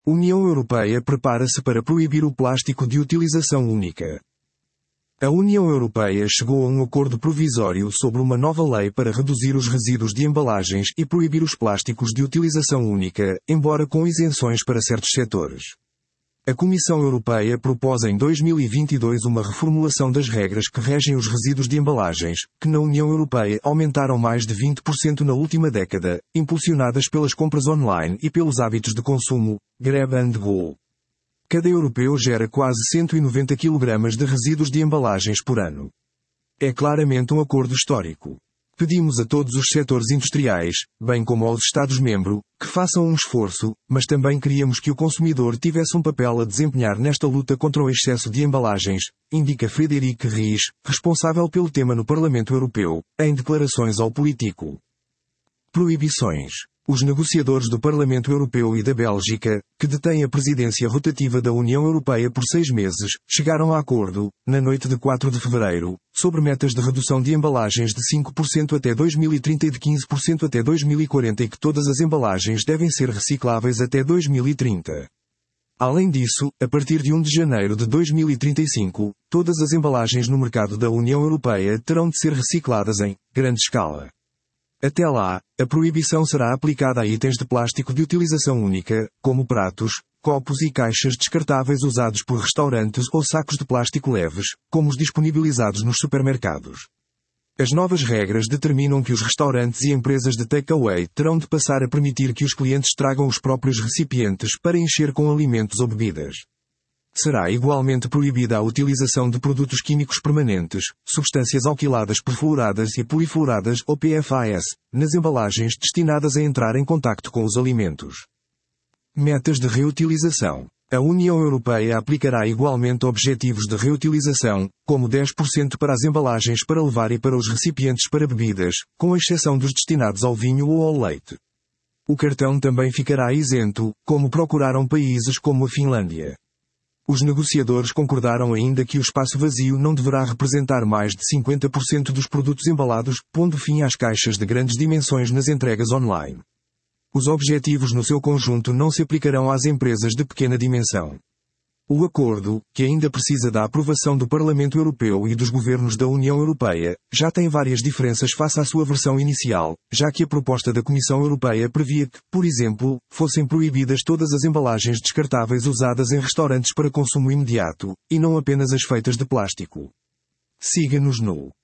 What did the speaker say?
União Europeia prepara-se para proibir o plástico de utilização única. A União Europeia chegou a um acordo provisório sobre uma nova lei para reduzir os resíduos de embalagens e proibir os plásticos de utilização única, embora com isenções para certos setores. A Comissão Europeia propôs em 2022 uma reformulação das regras que regem os resíduos de embalagens, que na União Europeia aumentaram mais de 20% na última década, impulsionadas pelas compras online e pelos hábitos de consumo, grab and go. Cada europeu gera quase 190 kg de resíduos de embalagens por ano. É claramente um acordo histórico. Pedimos a todos os setores industriais, bem como aos Estados-membros, que façam um esforço, mas também queríamos que o consumidor tivesse um papel a desempenhar nesta luta contra o excesso de embalagens, indica Frédéric Ries, responsável pelo tema no Parlamento Europeu, em declarações ao Politico. Proibições. Os negociadores do Parlamento Europeu e da Bélgica, que detêm a presidência rotativa da União Europeia por 6 meses, chegaram a acordo, na noite de 4 de fevereiro, sobre metas de redução de embalagens de 5% até 2030 e de 15% até 2040 e que todas as embalagens devem ser recicláveis até 2030. Além disso, a partir de 1 de janeiro de 2035, todas as embalagens no mercado da União Europeia terão de ser recicladas em grande escala. Até lá, a proibição será aplicada a itens de plástico de utilização única, como pratos, copos e caixas descartáveis usados por restaurantes ou sacos de plástico leves, como os disponibilizados nos supermercados. As novas regras determinam que os restaurantes e empresas de takeaway terão de passar a permitir que os clientes tragam os próprios recipientes para encher com alimentos ou bebidas. Será igualmente proibida a utilização de produtos químicos permanentes, substâncias alquiladas perfluoradas e polifluoradas ou PFAS, nas embalagens destinadas a entrar em contacto com os alimentos. Metas de reutilização. A União Europeia aplicará igualmente objetivos de reutilização, como 10% para as embalagens para levar e para os recipientes para bebidas, com exceção dos destinados ao vinho ou ao leite. O cartão também ficará isento, como procuraram países como a Finlândia. Os negociadores concordaram ainda que o espaço vazio não deverá representar mais de 50% dos produtos embalados, pondo fim às caixas de grandes dimensões nas entregas online. Os objetivos no seu conjunto não se aplicarão às empresas de pequena dimensão. O acordo, que ainda precisa da aprovação do Parlamento Europeu e dos governos da União Europeia, já tem várias diferenças face à sua versão inicial, já que a proposta da Comissão Europeia previa que, por exemplo, fossem proibidas todas as embalagens descartáveis usadas em restaurantes para consumo imediato, e não apenas as feitas de plástico. Siga-nos no